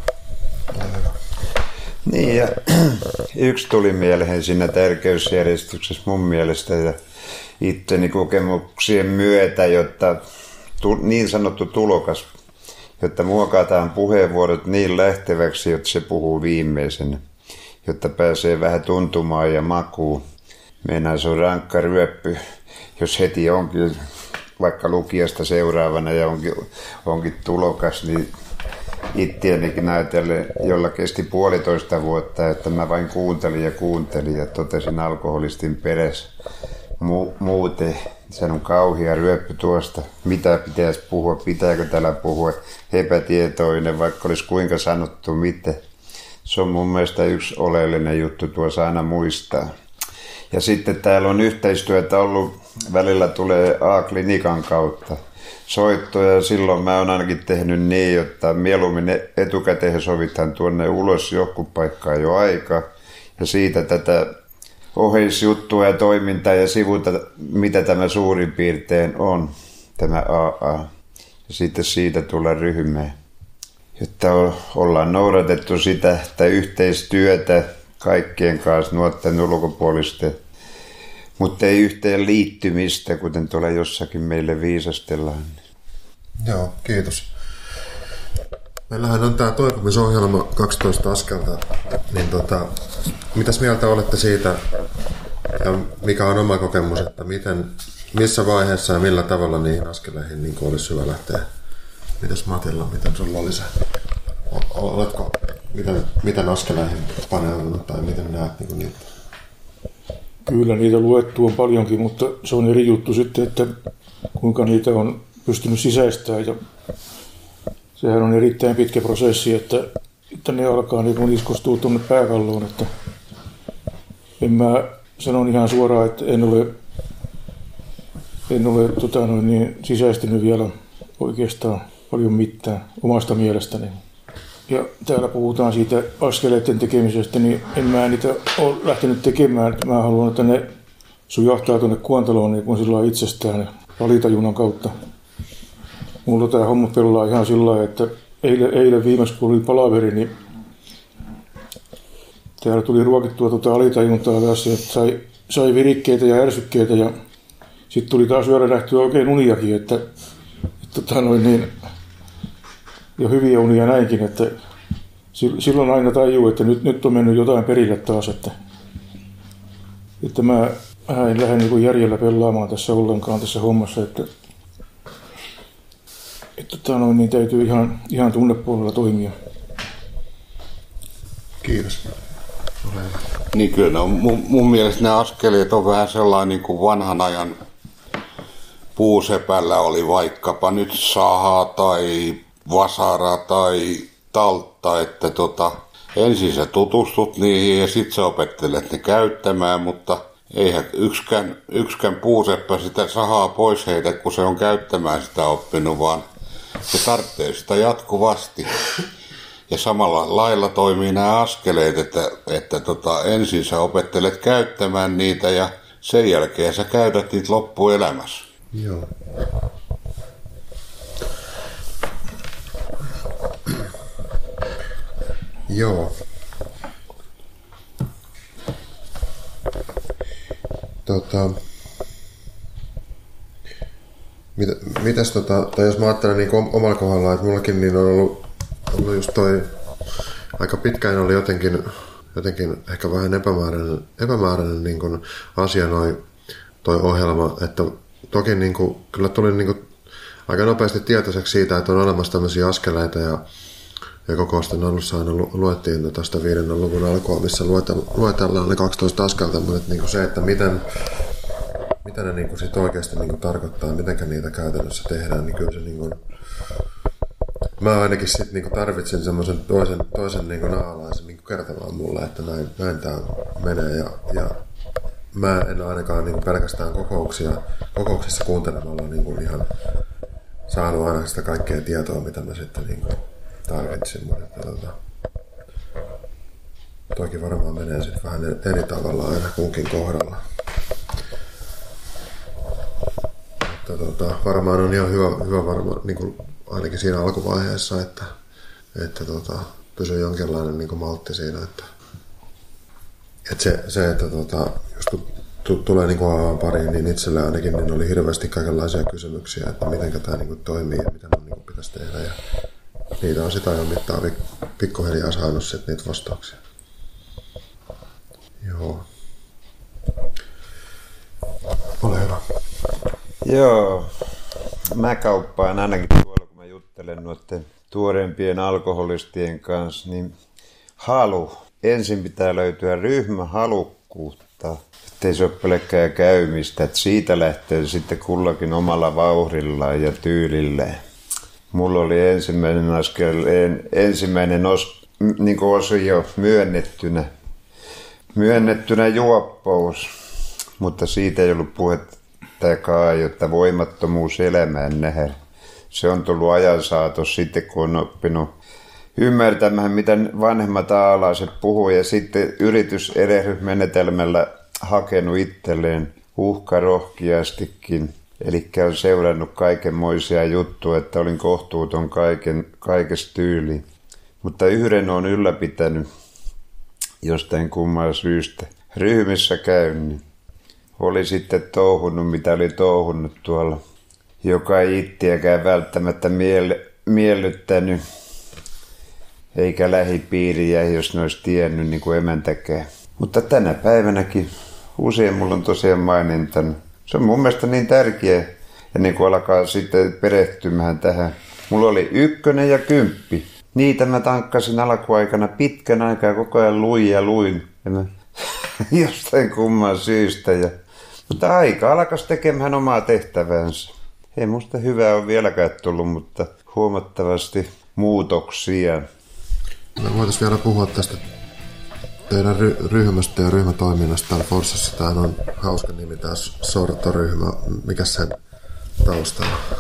Niin, ja yksi tuli mieleen siinä tärkeysjärjestyksessä mun mielestä ja itteni kokemuksien myötä, jotta tu, niin sanottu tulokas, jotta muokataan puheenvuorot niin lähteväksi, että se puhuu viimeisenä, jotta pääsee vähän tuntumaan ja makuun. Meinaan se on rankka ryöppy, jos heti onkin vaikka lukijasta seuraavana ja onkin, onkin tulokas, niin itseänikin ajatellen, jolla kesti puolitoista vuotta, että mä vain kuuntelin ja kuuntelin ja totesin alkoholistin perässä. Mu- muuten se on kauhea ryöppy tuosta, mitä pitäisi puhua, pitääkö täällä puhua, epätietoinen, vaikka olisi kuinka sanottu miten. Se on mun mielestä yksi oleellinen juttu tuossa aina muistaa. Ja sitten täällä on yhteistyötä ollut, välillä tulee A-klinikan kautta soittoja ja silloin mä oon ainakin tehnyt niin, että mieluummin etukäteen sovitaan tuonne ulos joku paikkaan jo aika ja siitä tätä oheisjuttua ja toimintaa ja sivuta, mitä tämä suurin piirtein on, tämä A A. Ja sitten siitä tulla ryhmään, jotta ollaan noudatettu sitä, että yhteistyötä kaikkien kanssa, nuorten ulkopuolisten, mutta ei yhteen liittymistä, kuten tuolla jossakin meille viisastellaan. Joo, kiitos. Meillähän on tämä toipumisohjelma kaksitoista askelta, niin tota, mitäs mieltä olette siitä ja mikä on oma kokemus, että miten, missä vaiheessa ja millä tavalla niihin askeleihin niin olisi hyvä lähteä? Mitäs Matilla, miten sulla oli se? Oletko, miten, miten askeleihin paneudunut tai miten näet niin niitä? Kyllä niitä luettu on paljonkin, mutta se on eri juttu sitten, että kuinka niitä on pystynyt sisäistämään. Ja sehän on erittäin pitkä prosessi, että, että ne alkaa niin iskostua tuonne pääkalloon. Että en mä sanon ihan suoraan, että en ole, en ole tota noin, niin sisäistynyt vielä oikeastaan paljon mitään omasta mielestäni. Ja täällä puhutaan siitä askeleiden tekemisestä, niin en mä niitä ole lähtenyt tekemään. Mä haluan, että ne sujahtaa tuonne kuontaloon niin kuin sillä itsestään. alitajunnan kautta. Mulla tämä homma pelaa ihan sillä lailla, että eilen, eilen viimeksi kun oli palaveri, niin täällä tuli ruokittua tuota alitajuntaa taas, että sai, sai virikkeitä ja ärsykkeitä ja sitten tuli taas yöllä nähtyä oikein uniakin, että, että tota noin niin, ja hyviä unia näinkin, että silloin aina tajuu, että nyt, nyt on mennyt jotain perille taas, että, että mä, mä en lähde niin järjellä pelaamaan tässä ollenkaan tässä hommassa, että, että tota noin, niin täytyy ihan, ihan tunnepuolella toimia. Kiitos. Ole hyvä. Niin kyllä, no, mun, mun mielestä nämä askeleet on vähän sellainen niin kuin vanhan ajan puusepällä oli vaikkapa nyt saha tai vasara tai taltta, että tota, ensin sä tutustut niihin ja sit sä opettelet ne käyttämään, mutta eihän yksikään, yksikään puuseppä sitä sahaa pois heitä, kun se on käyttämään sitä oppinut, vaan se tarvitsee sitä jatkuvasti. Ja samalla lailla toimii nämä askeleet, että, että tota, ensin sä opettelet käyttämään niitä ja sen jälkeen sä käytät niitä loppuelämässä. Joo. Joo. Tota, mit, mitäs tota, tai jos mä ajattelen niin omalla kohdalla, että mullakin niin on ollut, ollut just toi, aika pitkään oli jotenkin, jotenkin ehkä vähän epämääräinen, epämääräinen niin kuin asia noi, toi ohjelma, että toki niin kuin, kyllä tuli niin kuin aika nopeasti tietoiseksi siitä, että on olemassa tämmöisiä askeleita ja Ja koko sitten alussa aina luettiin tästä viidennen luvun alkua, missä luetellaan ne kaksitoista askelta, mutta niin se, että miten, mitä ne niin sit oikeasti niin tarkoittaa, miten niitä käytännössä tehdään, niin kyllä se niin kuin, mä ainakin sit niin tarvitsin semmoisen toisen, toisen niin naalaisen niin kertomaan mulle, että näin, näin tämä menee ja, ja mä en ainakaan niin pelkästään kokouksia, kokouksissa kuuntelemalla niin ihan saanut aina sitä kaikkea tietoa, mitä mä sitten niin tarvitsin, mutta tota, toki varmaan menee sitten vähän eri tavalla aina kunkin kohdalla. Mutta tota, varmaan on ihan hyvä, hyvä varma, niin kuin ainakin siinä alkuvaiheessa, että, että tota, pysyy jonkinlainen niin kuin maltti siinä, että, että se, se, että tota, jos kun tulee niin kuin pariin, niin itselle ainakin niin oli hirveästi kaikenlaisia kysymyksiä, että miten tämä niin kuin toimii ja mitä mun niin kuin pitäisi tehdä. Ja niitä on sitä ajan mittaan pikkuhiljaa saanut sitten niitä vastauksia. Joo. Ole hyvä. Joo. Mä kauppaan ainakin tuolla, kun mä juttelen noiden tuoreempien alkoholistien kanssa, niin halu. Ensin pitää löytyä ryhmähalukkuutta, ettei se ole pelkkää käymistä. Että siitä lähtee sitten kullakin omalla vauhdillaan ja tyylilleen. Mulla oli ensimmäinen askel, en, ensimmäinen os, niin kuin osio myönnettynä, myönnettynä juoppous, mutta siitä ei ollut puhettakaan, että voimattomuus elämään nähdä. Se on tullut ajan saatossa sitten, kun on oppinut ymmärtämään, mitä vanhemmat aalaiset puhuu, ja sitten yrityserehysmenetelmällä hakenut itselleen uhkarohkeastikin. Eli on seurannut kaikenmoisia juttuja, että olin kohtuuton kaiken, kaikesta tyyliin. Mutta yhden on ylläpitänyt jostain kumman syystä. Ryhmissä käynnin. Oli sitten touhunut, mitä oli touhunut tuolla, joka ei itseäkään välttämättä miele, miellyttänyt, eikä lähipiiriä, jos ne olisi tiennyt, niin kuin emäntäkään. Mutta tänä päivänäkin usein mulla on tosiaan mainintanut. Se on mun mielestä niin tärkeä, ennen kuin alkaa sitten perehtymään tähän. Mulla oli ykkönen ja kymppi. Niitä mä tankkasin alkuaikana pitkän aikaa, koko ajan luin ja luin. Ja mä jostain kumman syystä. Ja... Mutta aika alkaisi tekemään omaa tehtävänsä. Ei musta hyvää ole vieläkään tullut, mutta huomattavasti muutoksia. Me voitaisiin vielä puhua tästä teidän ry- ryhmästä ja ryhmätoiminnasta täällä Forssassa. Tämähän on hauska nimi, tämä sortoryhmä. Mikä sen tausta on?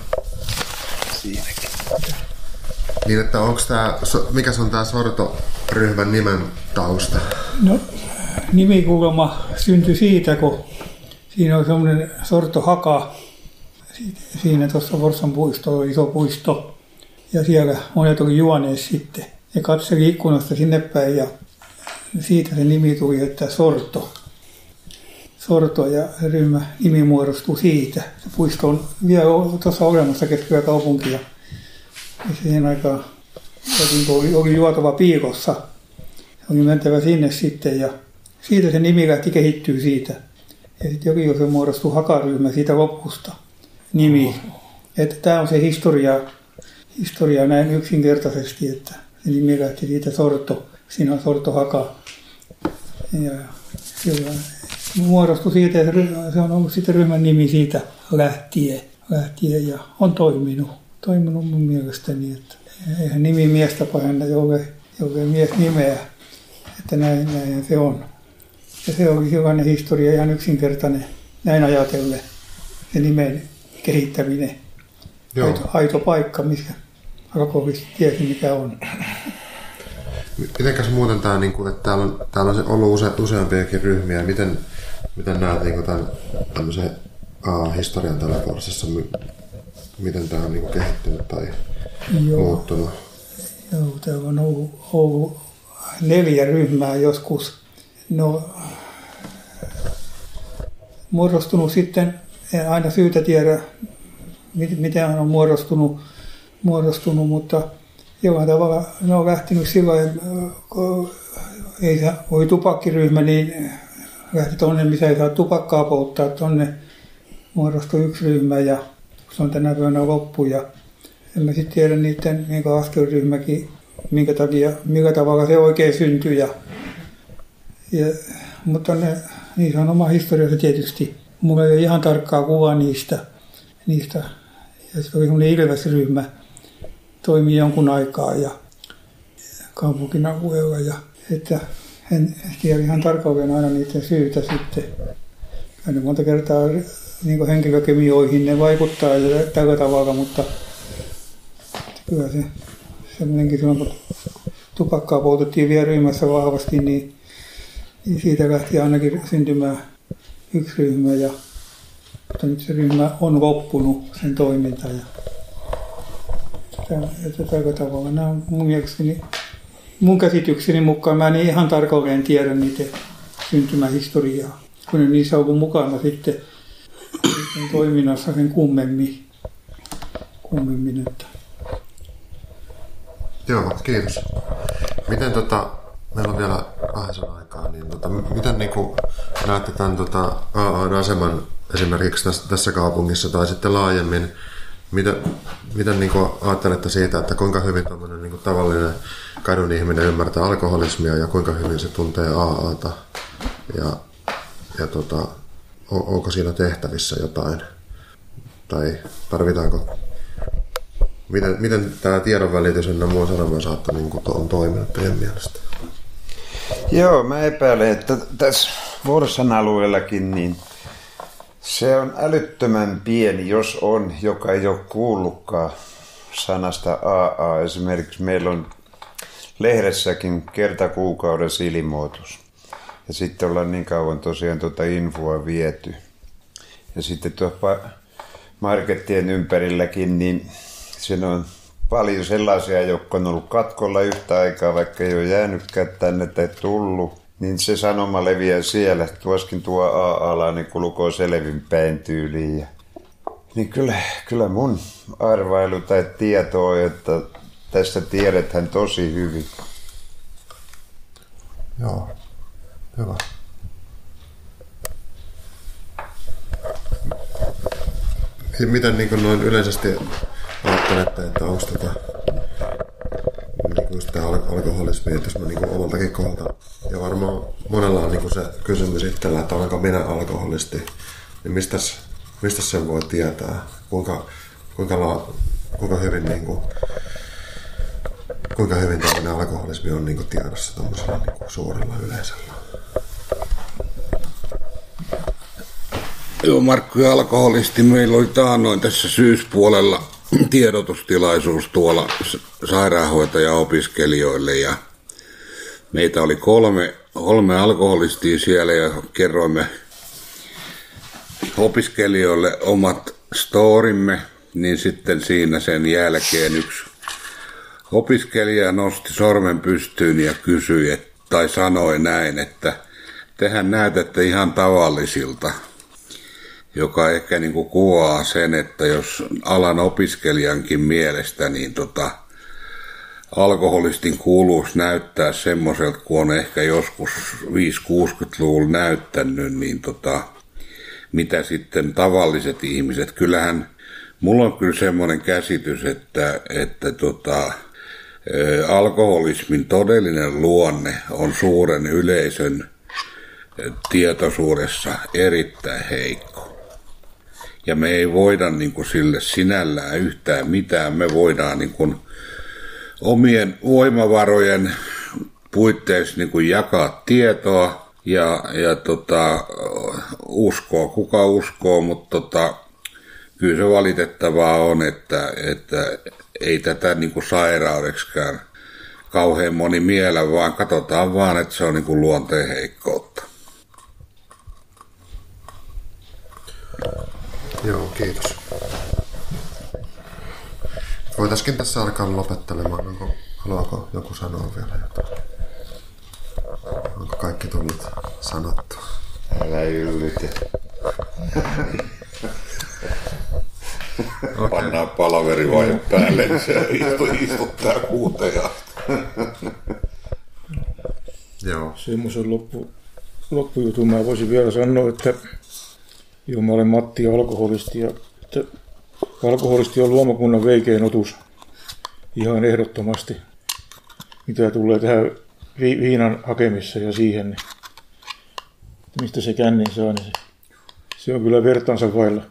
Siinäkin. Niin, että onko tämä, mikä on tämä sortoryhmän nimen tausta? No, nimikuulema syntyi siitä, kun siinä on semmoinen sortohaka, siinä tuossa Forssan puisto on iso puisto. Ja siellä monet oli juoneet sitten. Ne katseli ikkunasta sinne päin ja siitä se nimi tuli, että Sorto. Sorto ja ryhmä nimi muodostui siitä. Se puisto on vielä tuossa olemassa keskellä kaupunkia. Ja siihen aikaan oli, oli juotava piilossa. Oli mentävä sinne sitten ja siitä se nimi lähti kehittyy siitä. Ja sitten jokin se muodostui Haka-ryhmä siitä lopusta nimi. Että tämä on se historia, historia näin yksinkertaisesti, että se nimi lähti siitä Sorto. Siinä on Sorto Haka. Ja sillä muodostui siitä, että se on ollut sitten ryhmän nimi siitä lähtien, lähtien ja on toiminut, toiminut mun mielestäni, että eihän nimi miestä pahenna, jolle, jolle mies nimeä, että näin, näin se on. Ja se oli sellainen historia ihan yksinkertainen, näin ajatellen, se nimen kehittäminen. Aito, aito paikka, missä alkoholista tiesi mikä on. Mitenkäs muuten tämä, että täällä on, täällä on ollut use, useampiakin ryhmiä, miten, miten näet niin tämän tämmöisen a, historian tällä Forssassa, miten tämä on niin kuin kehittynyt tai Joo. muuttunut? Joo, täällä on ollut, ollut neljä ryhmää joskus. No, muodostunut sitten, en aina syytä tiedä, miten on muodostunut, muodostunut mutta jollain tavalla ne on lähtenyt silloin, kun ei oli tupakkiryhmä, niin lähti tuonne, missä ei saa tupakkaa polttaa, tuonne muodostui yksi ryhmä ja se on tänä päivänä loppu. Ja en mä sitten tiedä niiden niin askelryhmäkin, minkä takia, minkä tavalla se oikein syntyi. Ja, ja, mutta ne, niissä on oma historiansa tietysti. Mulla ei ole ihan tarkkaa kuvaa niistä. niistä. Ja sitten oli semmoinen Ilves-ryhmä, toimi jonkun aikaa ja kaupunkin alueella. Ja, että en tiedä ihan tarkalleen aina niiden syytä sitten. Ja ne monta kertaa niin henkilökemioihin ne vaikuttaa tällä tavalla, mutta kyllä se semmoinenkin silloin, kun tupakkaa poltettiin vielä ryhmässä vahvasti, niin, niin siitä lähti ainakin syntymään yksi ryhmä. Ja, mutta nyt se ryhmä on loppunut, sen toiminta. Ja, että tällä tavalla nämä on mun mielestäni, mun käsitykseni mukaan, mä en ihan tarkalleen tiedä niiden syntymähistoriaa, kun en niissä ollut mukana sitten toiminnassa sen kummemmin. kummemmin että. Joo, kiitos. Miten tota, meillä on vielä kahdeksan aikaa, niin tota, miten niinku näette tämän tota, A A:n aseman esimerkiksi tässä, tässä kaupungissa tai sitten laajemmin? Miten, miten niin kuin ajattelette siitä, että kuinka hyvin niin kuin tavallinen kadun ihminen ymmärtää alkoholismia ja kuinka hyvin se tuntee A A:ta ja, ja tota, on, onko siinä tehtävissä jotain tai tarvitaanko, miten, miten tämä tiedonvälitys ja muun sanoman saattaa niin kuin on toiminut teidän mielestä? Joo, mä epäilen, että tässä Forssan alueellakin niin se on älyttömän pieni, jos on, joka ei ole kuullutkaan sanasta A A. Esimerkiksi meillä on lehdessäkin kerta kuukaudessa ilmoitus. Ja sitten ollaan niin kauan tosiaan tuota infoa viety. Ja sitten tuossa markettien ympärilläkin, niin siinä on paljon sellaisia, jotka on ollut katkolla yhtä aikaa, vaikka ei ole jäänytkään tänne tai tullut. Niin se sanoma leviää siellä. Tuoskin tuo A-alainen kulkoo selvinpäin tyyliin. Ja niin kyllä, kyllä mun arvailu tai tieto on, että tästä tiedetään tosi hyvin. Joo, hyvä. Miten niin kuin noin yleisesti ajattelette, että onko tätä niin just tämä alkoholismi, että jos mä niin omaltakin kohdalta, ja varmaan monella on niin se kysymys itsellä, että olenko minä alkoholisti, niin mistäs, mistäs sen voi tietää, kuinka, kuinka, la, kuinka hyvin, niin kuin, kuinka hyvin tämmöinen alkoholismi on niin tiedossa tämmöisellä niin suurella yleisöllä. Joo, Markku ja alkoholisti, meillä oli taannoin tässä syyspuolella tiedotustilaisuus tuolla sairaanhoitaja-opiskelijoille ja meitä oli kolme, kolme alkoholistia siellä ja kerroimme opiskelijoille omat storimme, niin sitten siinä sen jälkeen yksi opiskelija nosti sormen pystyyn ja kysyi, et, tai sanoi näin, että tehän näytätte ihan tavallisilta, joka ehkä niin kuin kuvaa sen, että jos alan opiskelijankin mielestä, niin tota, alkoholistin kuuluisi näyttää semmoiselta, kun on ehkä joskus viisikymmentä-kuusikymmentäluvulla näyttänyt, niin tota, mitä sitten tavalliset ihmiset. Kyllähän mulla on kyllä semmoinen käsitys, että, että tota, alkoholismin todellinen luonne on suuren yleisön tietoisuudessa erittäin heikko. Ja me ei voida niin kuin sille sinällään yhtään mitään. Me voidaan niin kuin omien voimavarojen puitteissa niin kuin jakaa tietoa ja, ja tota, uskoa, kuka uskoo, mutta tota, kyllä se valitettavaa on, että, että ei tätä niin kuin sairaudeksikään kauhean moni miellä, vaan katsotaan vaan, että se on niin kuin luonteen heikkoutta. Joo, kiitos. Voitaisiin tässä alkaa lopettelemaan. Onko, haluaako joku sanoa vielä jotain? Onko kaikki tullut sanottu? Älä yllytä. Okay. Pannaan palaverivaihe päälle, niin se istu, istuttaa kuuteen asti. Joo. Semmoisen loppu, loppujutun mä voisin vielä sanoa, että joo, mä olen Matti alkoholisti ja että alkoholisti on luomakunnan veikein otus ihan ehdottomasti, mitä tulee tähän vi- viinan hakemissa ja siihen, niin mistä se kännin saa, niin se, se on kyllä vertaansa vailla.